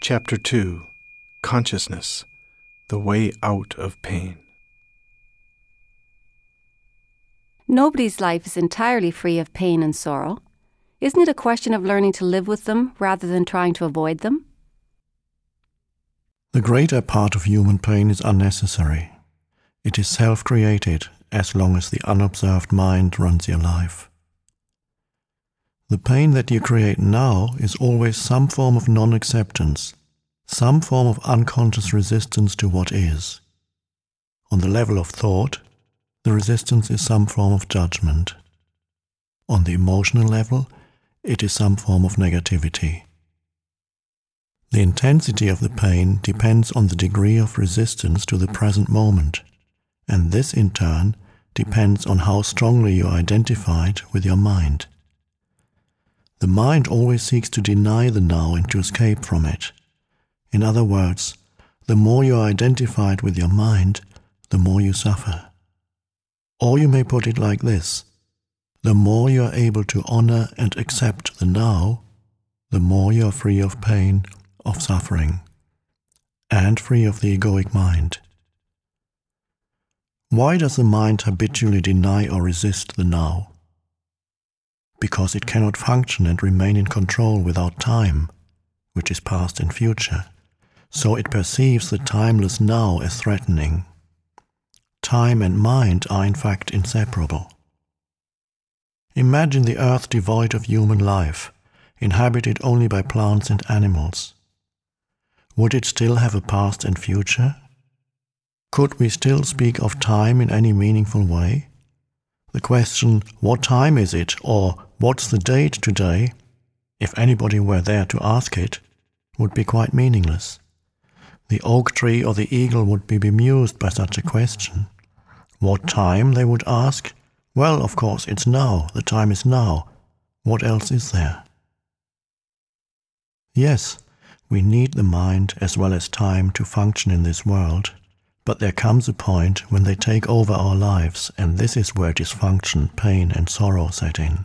Chapter 2. Consciousness, the way out of pain. Nobody's life is entirely free of pain and sorrow. Isn't it a question of learning to live with them rather than trying to avoid them? The greater part of human pain is unnecessary. It is self-created as long as the unobserved mind runs your life. The pain that you create now is always some form of non-acceptance, some form of unconscious resistance to what is. On the level of thought, the resistance is some form of judgment. On the emotional level, it is some form of negativity. The intensity of the pain depends on the degree of resistance to the present moment, and this in turn depends on how strongly you are identified with your mind. The mind always seeks to deny the now and to escape from it. In other words, the more you are identified with your mind, the more you suffer. Or you may put it like this: the more you are able to honor and accept the now, the more you are free of pain, of suffering, and free of the egoic mind. Why does the mind habitually deny or resist the now? Because it cannot function and remain in control without time, which is past and future, so it perceives the timeless now as threatening. Time and mind are in fact inseparable. Imagine the earth devoid of human life, inhabited only by plants and animals. Would it still have a past and future? Could we still speak of time in any meaningful way? The question, what time is it, or what's the date today, if anybody were there to ask it, would be quite meaningless. The oak tree or the eagle would be bemused by such a question. What time, they would ask? Well, of course, it's now. The time is now. What else is there? Yes, we need the mind as well as time to function in this world, but there comes a point when they take over our lives, and this is where dysfunction, pain, and sorrow set in.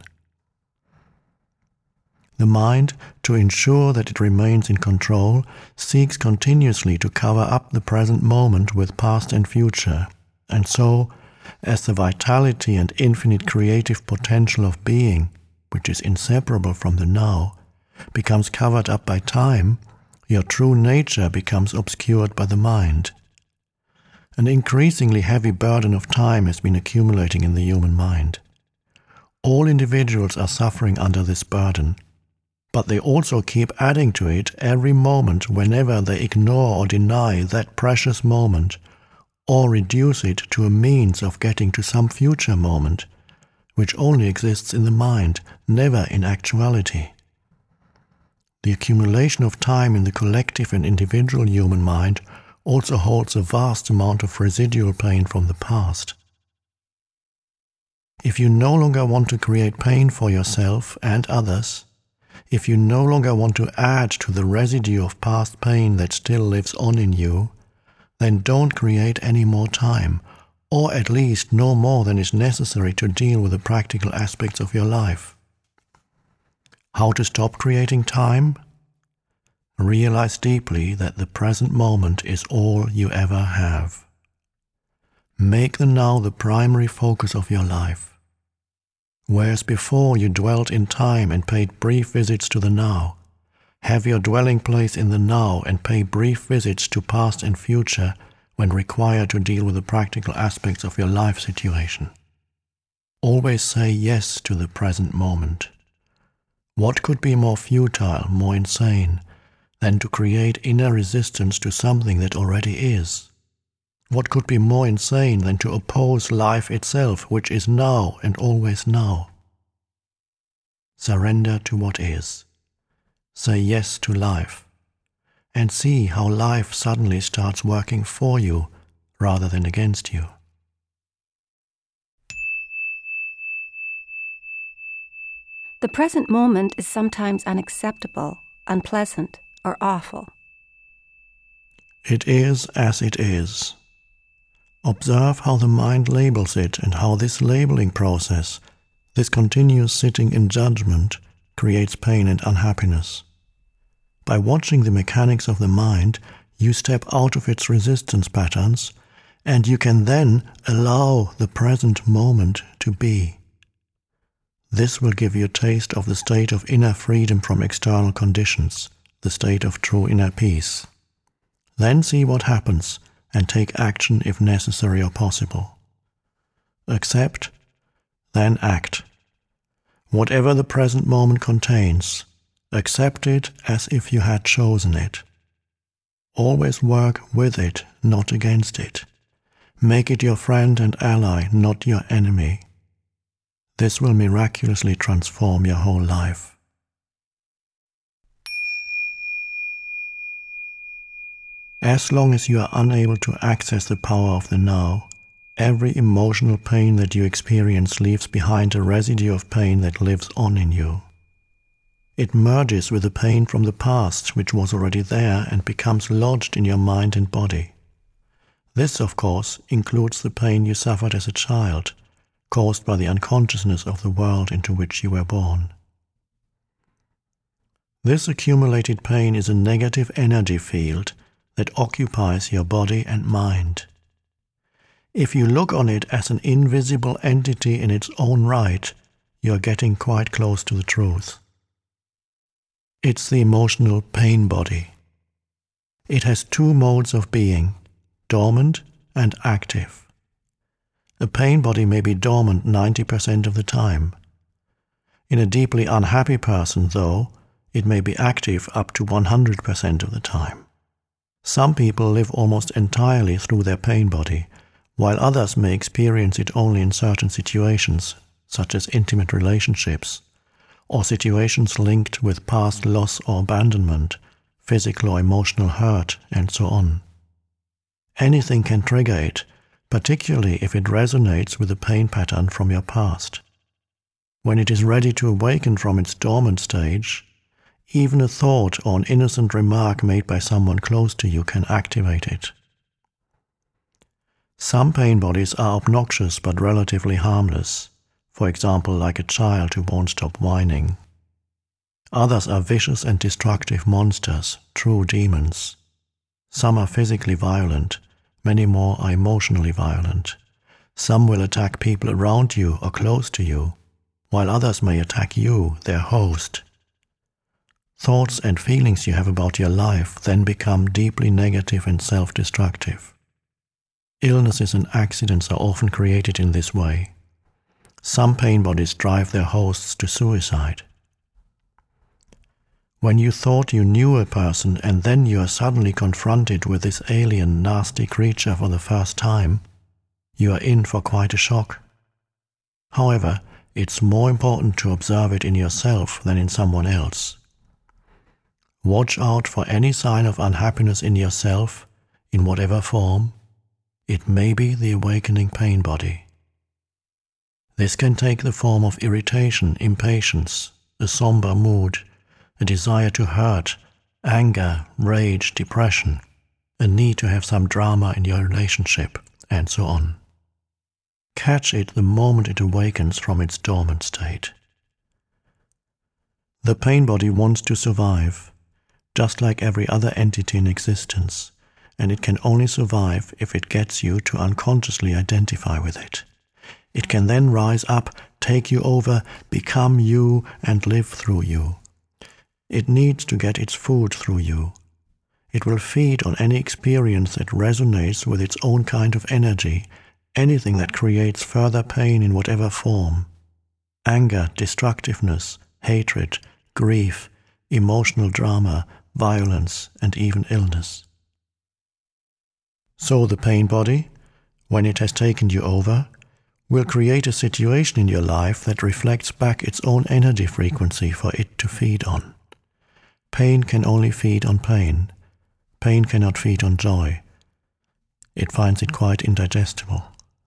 The mind, to ensure that it remains in control, seeks continuously to cover up the present moment with past and future, and so, as the vitality and infinite creative potential of being, which is inseparable from the now, becomes covered up by time, your true nature becomes obscured by the mind. An increasingly heavy burden of time has been accumulating in the human mind. All individuals are suffering under this burden, but they also keep adding to it every moment whenever they ignore or deny that precious moment, or reduce it to a means of getting to some future moment, which only exists in the mind, never in actuality. The accumulation of time in the collective and individual human mind also holds a vast amount of residual pain from the past. If you no longer want to create pain for yourself and others, if you no longer want to add to the residue of past pain that still lives on in you, then don't create any more time, or at least no more than is necessary to deal with the practical aspects of your life. How to stop creating time? Realize deeply that the present moment is all you ever have. Make the now the primary focus of your life. Whereas before you dwelt in time and paid brief visits to the now, have your dwelling place in the now and pay brief visits to past and future when required to deal with the practical aspects of your life situation. Always say yes to the present moment. What could be more futile, more insane, than to create inner resistance to something that already is? What could be more insane than to oppose life itself, which is now and always now? Surrender to what is. Say yes to life, and see how life suddenly starts working for you rather than against you. The present moment is sometimes unacceptable, unpleasant, or awful. It is as it is. Observe how the mind labels it and how this labeling process, this continuous sitting in judgment, creates pain and unhappiness. By watching the mechanics of the mind, you step out of its resistance patterns, and you can then allow the present moment to be. This will give you a taste of the state of inner freedom from external conditions, the state of true inner peace. Then see what happens and take action if necessary or possible. Accept, then act. Whatever the present moment contains, accept it as if you had chosen it. Always work with it, not against it. Make it your friend and ally, not your enemy. This will miraculously transform your whole life. As long as you are unable to access the power of the now, every emotional pain that you experience leaves behind a residue of pain that lives on in you. It merges with the pain from the past, which was already there, and becomes lodged in your mind and body. This, of course, includes the pain you suffered as a child, caused by the unconsciousness of the world into which you were born. This accumulated pain is a negative energy field that occupies your body and mind. If you look on it as an invisible entity in its own right, you are getting quite close to the truth. It's the emotional pain body. It has two modes of being, dormant and active. A pain body may be dormant 90% of the time. In a deeply unhappy person, though, it may be active up to 100% of the time. Some people live almost entirely through their pain body, while others may experience it only in certain situations, such as intimate relationships, or situations linked with past loss or abandonment, physical or emotional hurt, and so on. Anything can trigger it, particularly if it resonates with a pain pattern from your past. When it is ready to awaken from its dormant stage, even a thought or an innocent remark made by someone close to you can activate it. Some pain bodies are obnoxious but relatively harmless, for example, like a child who won't stop whining. Others are vicious and destructive monsters, true demons. Some are physically violent, many more are emotionally violent. Some will attack people around you or close to you, while others may attack you, their host. Thoughts and feelings you have about your life then become deeply negative and self-destructive. Illnesses and accidents are often created in this way. Some pain bodies drive their hosts to suicide. When you thought you knew a person and then you are suddenly confronted with this alien, nasty creature for the first time, you are in for quite a shock. However, it's more important to observe it in yourself than in someone else. Watch out for any sign of unhappiness in yourself, in whatever form. It may be the awakening pain body. This can take the form of irritation, impatience, a somber mood, a desire to hurt, anger, rage, depression, a need to have some drama in your relationship, and so on. Catch it the moment it awakens from its dormant state. The pain body wants to survive, just like every other entity in existence, and it can only survive if it gets you to unconsciously identify with it. It can then rise up, take you over, become you, and live through you. It needs to get its food through you. It will feed on any experience that resonates with its own kind of energy, anything that creates further pain in whatever form. Anger, destructiveness, hatred, grief, emotional drama, violence, and even illness. So the pain body, when it has taken you over, will create a situation in your life that reflects back its own energy frequency for it to feed on. Pain can only feed on pain. Pain cannot feed on joy. It finds it quite indigestible.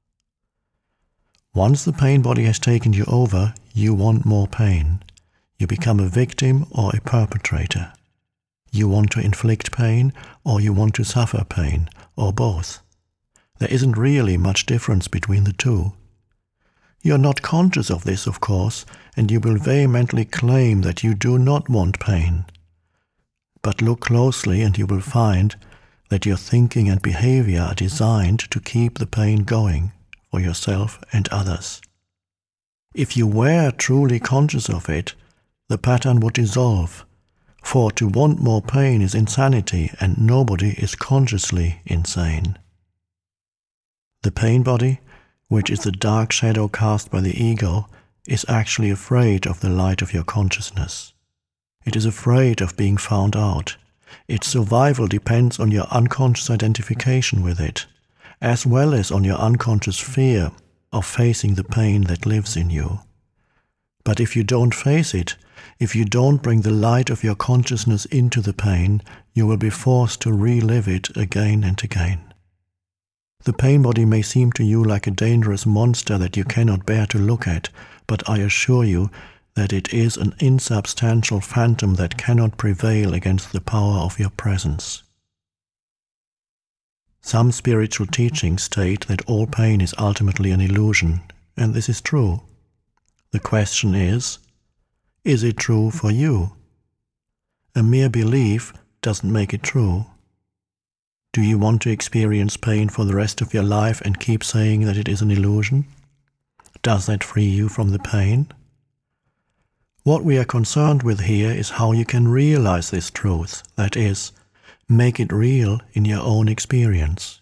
Once the pain body has taken you over, you want more pain. You become a victim or a perpetrator. You want to inflict pain, or you want to suffer pain, or both. There isn't really much difference between the two. You're not conscious of this, of course, and you will vehemently claim that you do not want pain. But look closely and you will find that your thinking and behavior are designed to keep the pain going for yourself and others. If you were truly conscious of it, the pattern would dissolve, for to want more pain is insanity and nobody is consciously insane. The pain body, which is the dark shadow cast by the ego, is actually afraid of the light of your consciousness. It is afraid of being found out. Its survival depends on your unconscious identification with it, as well as on your unconscious fear of facing the pain that lives in you. But if you don't face it, if you don't bring the light of your consciousness into the pain, you will be forced to relive it again and again. The pain body may seem to you like a dangerous monster that you cannot bear to look at, but I assure you that it is an insubstantial phantom that cannot prevail against the power of your presence. Some spiritual teachings state that all pain is ultimately an illusion, and this is true. The question is it true for you? A mere belief doesn't make it true. Do you want to experience pain for the rest of your life and keep saying that it is an illusion? Does that free you from the pain? What we are concerned with here is how you can realize this truth, that is, make it real in your own experience.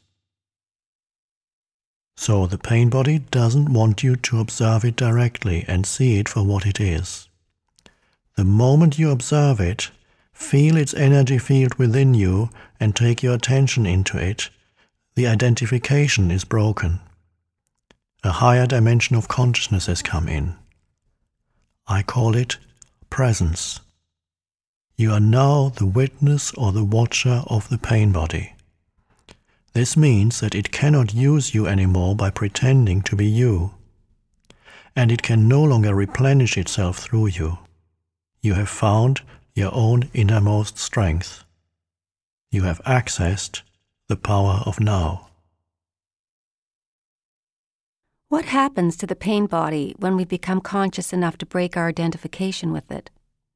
So the pain body doesn't want you to observe it directly and see it for what it is. The moment you observe it, feel its energy field within you and take your attention into it, the identification is broken. A higher dimension of consciousness has come in. I call it presence. You are now the witness or the watcher of the pain body. This means that it cannot use you anymore by pretending to be you, and it can no longer replenish itself through you. You have found your own innermost strength. You have accessed the power of now. What happens to the pain body when we become conscious enough to break our identification with it?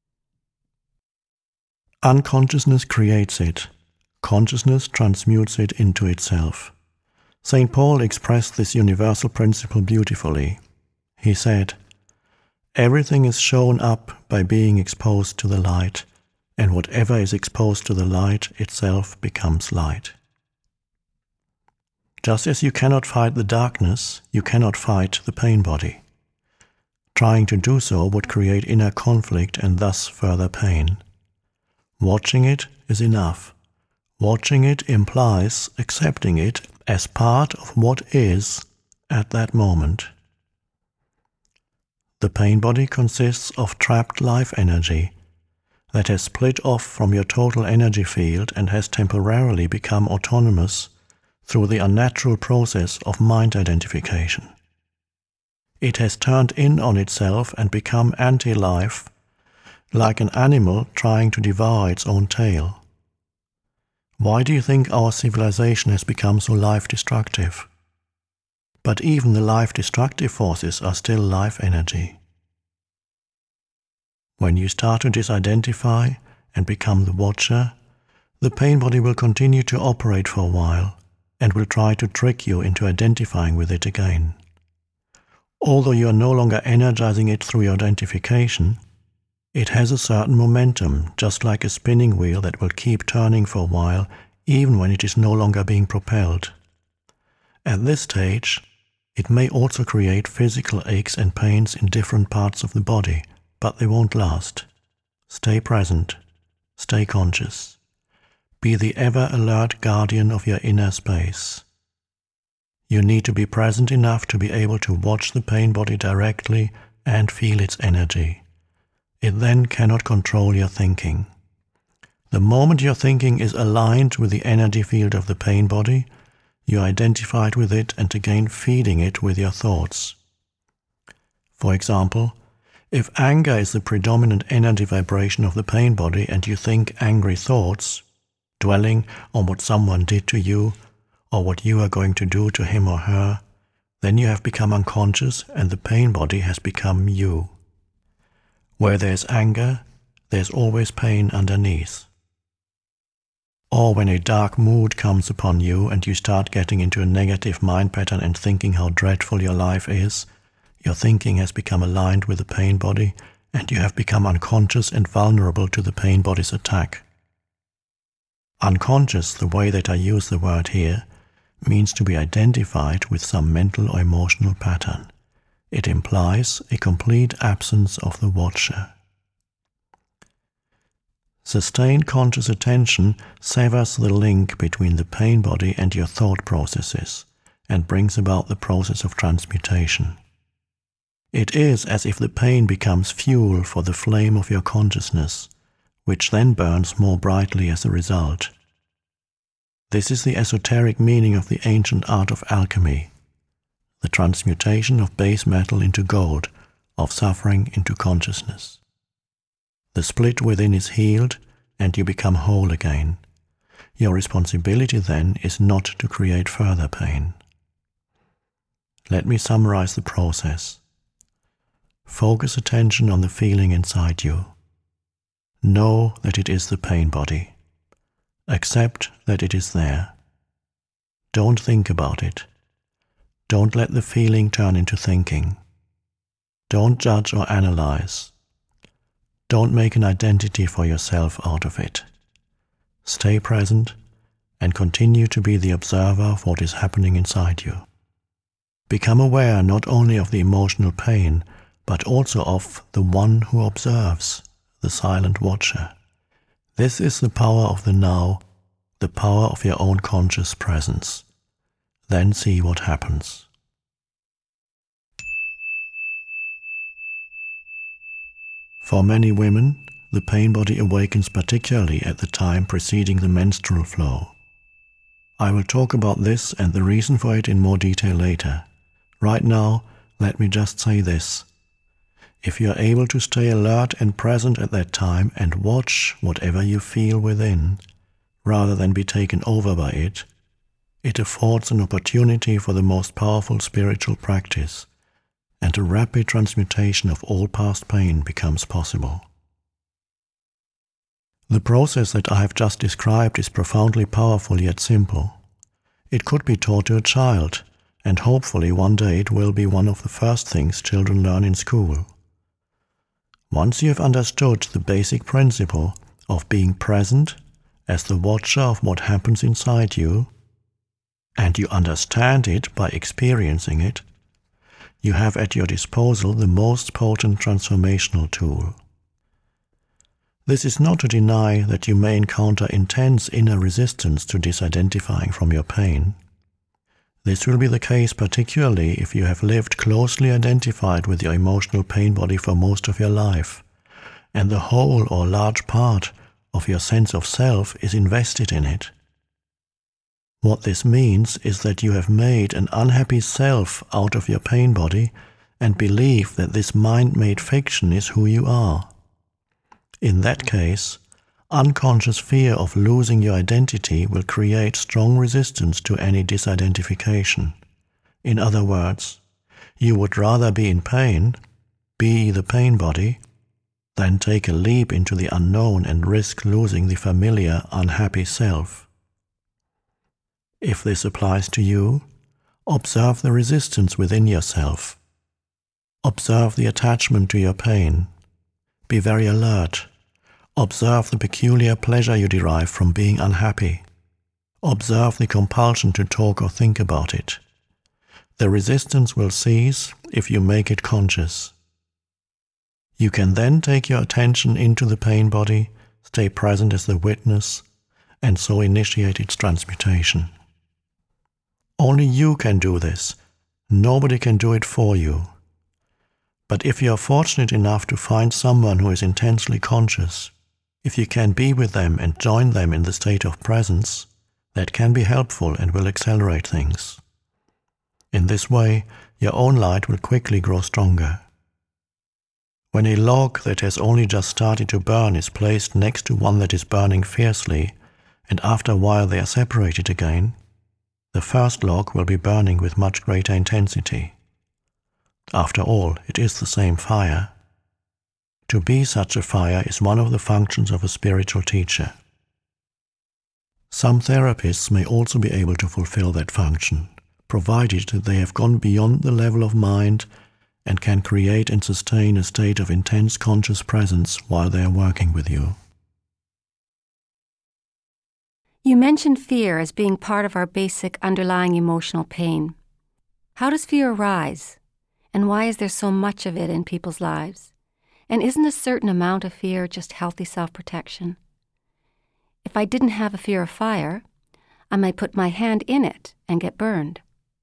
Unconsciousness creates it. Consciousness transmutes it into itself. St. Paul expressed this universal principle beautifully. He said, "Everything is shown up by being exposed to the light, and whatever is exposed to the light itself becomes light." Just as you cannot fight the darkness, you cannot fight the pain body. Trying to do so would create inner conflict and thus further pain. Watching it is enough. Watching it implies accepting it as part of what is at that moment. The pain body consists of trapped life energy that has split off from your total energy field and has temporarily become autonomous through the unnatural process of mind identification. It has turned in on itself and become anti-life, like an animal trying to devour its own tail. Why do you think our civilization has become so life-destructive? But even the life-destructive forces are still life energy. When you start to disidentify and become the watcher, the pain body will continue to operate for a while and will try to trick you into identifying with it again. Although you are no longer energizing it through your identification, it has a certain momentum, just like a spinning wheel that will keep turning for a while, even when it is no longer being propelled. At this stage, it may also create physical aches and pains in different parts of the body, but they won't last. Stay present. Stay conscious. Be the ever-alert guardian of your inner space. You need to be present enough to be able to watch the pain body directly and feel its energy. It then cannot control your thinking. The moment your thinking is aligned with the energy field of the pain body, you are identified with it and again feeding it with your thoughts. For example, if anger is the predominant energy vibration of the pain body and you think angry thoughts, dwelling on what someone did to you or what you are going to do to him or her, then you have become unconscious and the pain body has become you. Where there is anger, there is always pain underneath. Or when a dark mood comes upon you and you start getting into a negative mind pattern and thinking how dreadful your life is, your thinking has become aligned with the pain body and you have become unconscious and vulnerable to the pain body's attack. Unconscious, the way that I use the word here, means to be identified with some mental or emotional pattern. It implies a complete absence of the watcher. Sustained conscious attention severs the link between the pain body and your thought processes and brings about the process of transmutation. It is as if the pain becomes fuel for the flame of your consciousness, which then burns more brightly as a result. This is the esoteric meaning of the ancient art of alchemy, the transmutation of base metal into gold, of suffering into consciousness. The split within is healed, and you become whole again. Your responsibility then is not to create further pain. Let me summarize the process. Focus attention on the feeling inside you. Know that it is the pain body. Accept that it is there. Don't think about it. Don't let the feeling turn into thinking. Don't judge or analyze. Don't make an identity for yourself out of it. Stay present and continue to be the observer of what is happening inside you. Become aware not only of the emotional pain, but also of the one who observes, the silent watcher. This is the power of the now, the power of your own conscious presence. Then see what happens. For many women, the pain body awakens particularly at the time preceding the menstrual flow. I will talk about this and the reason for it in more detail later. Right now, let me just say this. If you are able to stay alert and present at that time and watch whatever you feel within, rather than be taken over by it, it affords an opportunity for the most powerful spiritual practice, and a rapid transmutation of all past pain becomes possible. The process that I have just described is profoundly powerful yet simple. It could be taught to a child, and hopefully one day it will be one of the first things children learn in school. Once you have understood the basic principle of being present as the watcher of what happens inside you, and you understand it by experiencing it, you have at your disposal the most potent transformational tool. This is not to deny that you may encounter intense inner resistance to disidentifying from your pain. This will be the case particularly if you have lived closely identified with your emotional pain body for most of your life, and the whole or large part of your sense of self is invested in it. What this means is that you have made an unhappy self out of your pain body and believe that this mind-made fiction is who you are. In that case, unconscious fear of losing your identity will create strong resistance to any disidentification. In other words, you would rather be in pain, be the pain body, than take a leap into the unknown and risk losing the familiar, unhappy self. If this applies to you, observe the resistance within yourself. Observe the attachment to your pain. Be very alert. Observe the peculiar pleasure you derive from being unhappy. Observe the compulsion to talk or think about it. The resistance will cease if you make it conscious. You can then take your attention into the pain body, stay present as the witness, and so initiate its transmutation. Only you can do this. Nobody can do it for you. But if you are fortunate enough to find someone who is intensely conscious, if you can be with them and join them in the state of presence, that can be helpful and will accelerate things. In this way, your own light will quickly grow stronger. When a log that has only just started to burn is placed next to one that is burning fiercely, and after a while they are separated again, the first log will be burning with much greater intensity. After all, it is the same fire. To be such a fire is one of the functions of a spiritual teacher. Some therapists may also be able to fulfill that function, provided that they have gone beyond the level of mind and can create and sustain a state of intense conscious presence while they are working with you. You mentioned fear as being part of our basic underlying emotional pain. How does fear arise? And why is there so much of it in people's lives? And isn't a certain amount of fear just healthy self-protection? If I didn't have a fear of fire, I might put my hand in it and get burned.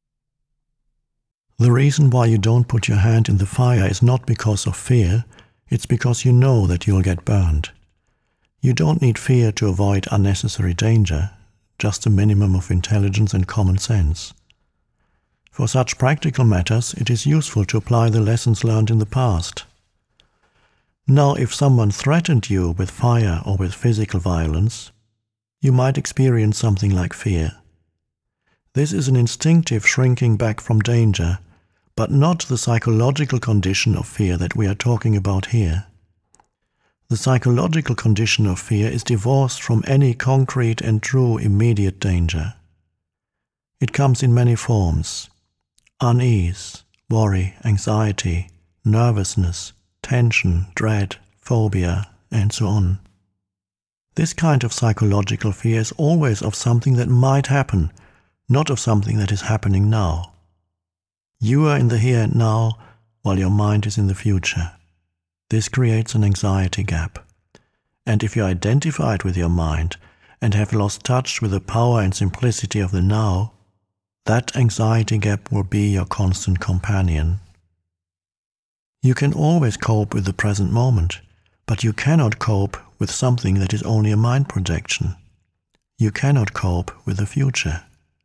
The reason why you don't put your hand in the fire is not because of fear, it's because you know that you'll get burned. You don't need fear to avoid unnecessary danger, just a minimum of intelligence and common sense. For such practical matters, it is useful to apply the lessons learned in the past. Now, if someone threatened you with fire or with physical violence, you might experience something like fear. This is an instinctive shrinking back from danger, but not the psychological condition of fear that we are talking about here. The psychological condition of fear is divorced from any concrete and true immediate danger. It comes in many forms: unease, worry, anxiety, nervousness, tension, dread, phobia, and so on. This kind of psychological fear is always of something that might happen, not of something that is happening now. You are in the here and now, while your mind is in the future. This creates an anxiety gap. And if you identify it with your mind and have lost touch with the power and simplicity of the now, that anxiety gap will be your constant companion. You can always cope with the present moment, but you cannot cope with something that is only a mind projection. You cannot cope with the future.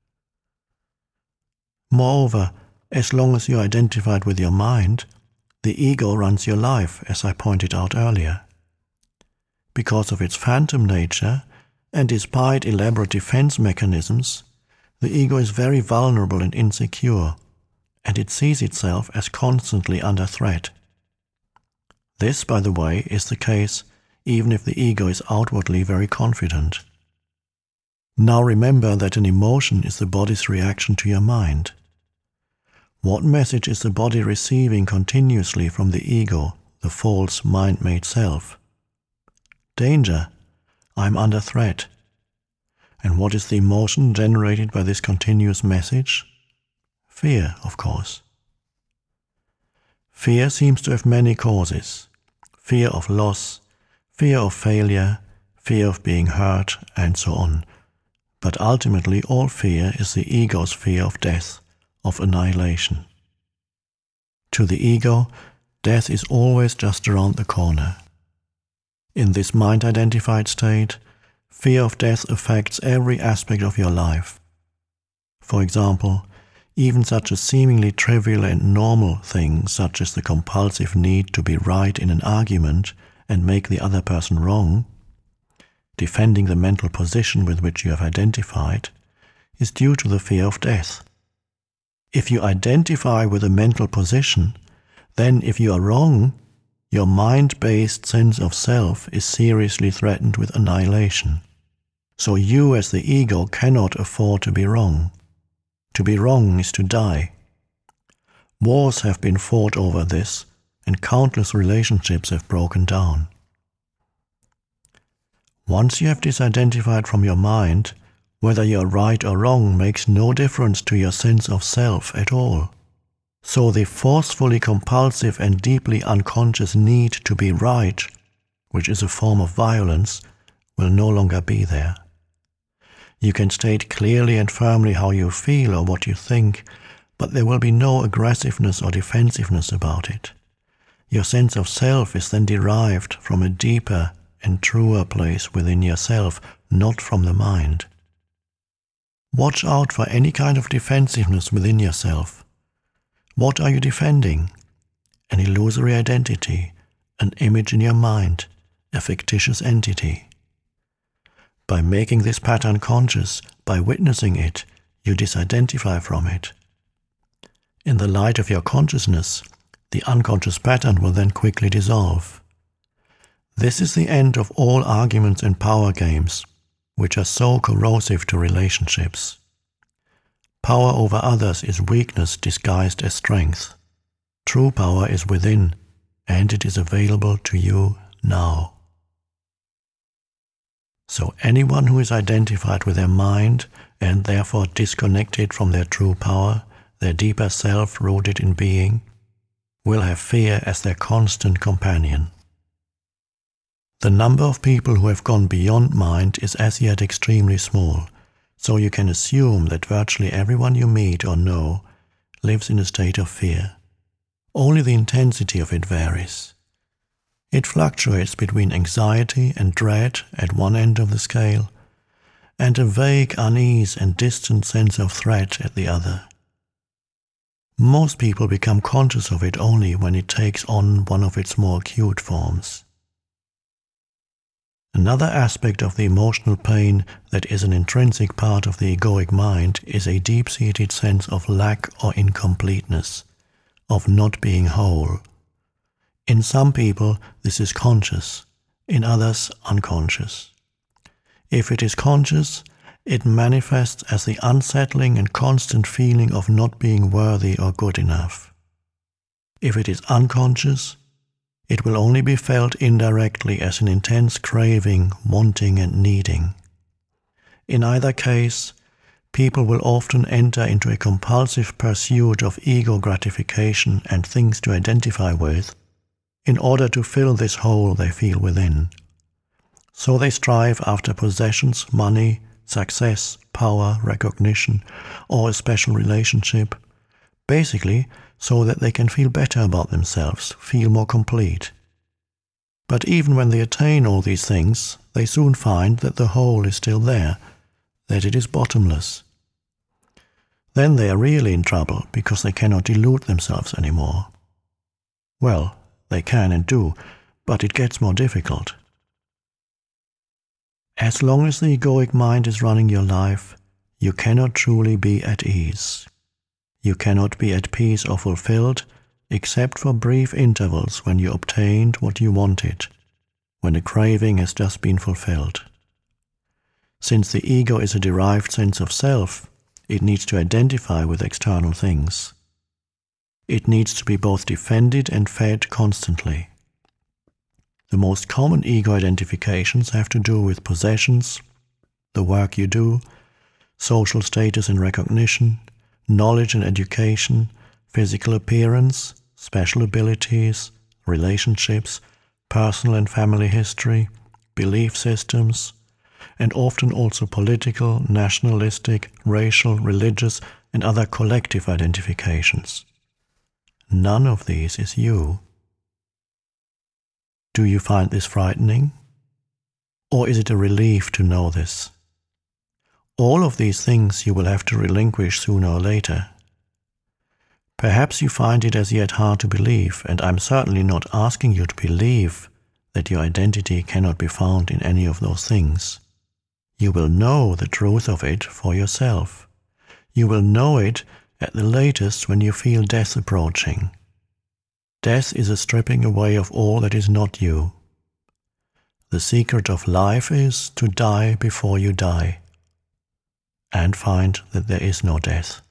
Moreover, as long as you are identified with your mind, the ego runs your life, as I pointed out earlier. Because of its phantom nature, and despite elaborate defense mechanisms, the ego is very vulnerable and insecure, and it sees itself as constantly under threat. This, by the way, is the case even if the ego is outwardly very confident. Now remember that an emotion is the body's reaction to your mind. What message is the body receiving continuously from the ego, the false mind-made self? Danger. I'm under threat. And what is the emotion generated by this continuous message? Fear, of course. Fear seems to have many causes. Fear of loss, fear of failure, fear of being hurt, and so on. But ultimately all fear is the ego's fear of death, of annihilation. To the ego, death is always just around the corner. In this mind-identified state, fear of death affects every aspect of your life. For example, even such a seemingly trivial and normal thing such as the compulsive need to be right in an argument and make the other person wrong, defending the mental position with which you have identified, is due to the fear of death. If you identify with a mental position, then if you are wrong, your mind-based sense of self is seriously threatened with annihilation. So you as the ego cannot afford to be wrong. To be wrong is to die. Wars have been fought over this, and countless relationships have broken down. Once you have disidentified from your mind, whether you are right or wrong makes no difference to your sense of self at all. So the forcefully compulsive and deeply unconscious need to be right, which is a form of violence, will no longer be there. You can state clearly and firmly how you feel or what you think, but there will be no aggressiveness or defensiveness about it. Your sense of self is then derived from a deeper and truer place within yourself, not from the mind. Watch out for any kind of defensiveness within yourself. What are you defending? An illusory identity, an image in your mind, a fictitious entity. By making this pattern conscious, by witnessing it, you disidentify from it. In the light of your consciousness, the unconscious pattern will then quickly dissolve. This is the end of all arguments and power games, which are so corrosive to relationships. Power over others is weakness disguised as strength. True power is within, and it is available to you now. So anyone who is identified with their mind and therefore disconnected from their true power, their deeper self rooted in being, will have fear as their constant companion. The number of people who have gone beyond mind is as yet extremely small, so you can assume that virtually everyone you meet or know lives in a state of fear. Only the intensity of it varies. It fluctuates between anxiety and dread at one end of the scale, and a vague unease and distant sense of threat at the other. Most people become conscious of it only when it takes on one of its more acute forms. Another aspect of the emotional pain that is an intrinsic part of the egoic mind is a deep-seated sense of lack or incompleteness, of not being whole. In some people, this is conscious, in others, unconscious. If it is conscious, it manifests as the unsettling and constant feeling of not being worthy or good enough. If it is unconscious, it will only be felt indirectly as an intense craving, wanting and needing. In either case, people will often enter into a compulsive pursuit of ego gratification and things to identify with in order to fill this hole they feel within. So they strive after possessions, money, success, power, recognition, or a special relationship, basically so that they can feel better about themselves, feel more complete. But even when they attain all these things, they soon find that the hole is still there, that it is bottomless. Then they are really in trouble because they cannot delude themselves anymore. Well, they can and do, but it gets more difficult. As long as the egoic mind is running your life, you cannot truly be at ease. You cannot be at peace or fulfilled except for brief intervals when you obtained what you wanted, when a craving has just been fulfilled. Since the ego is a derived sense of self, it needs to identify with external things. It needs to be both defended and fed constantly. The most common ego identifications have to do with possessions, the work you do, social status and recognition, knowledge and education, physical appearance, special abilities, relationships, personal and family history, belief systems, and often also political, nationalistic, racial, religious, and other collective identifications. None of these is you. Do you find this frightening? Or is it a relief to know this? All of these things you will have to relinquish sooner or later. Perhaps you find it as yet hard to believe, and I'm certainly not asking you to believe that your identity cannot be found in any of those things. You will know the truth of it for yourself. You will know it at the latest when you feel death approaching. Death is a stripping away of all that is not you. The secret of life is to die before you die, and find that there is no death.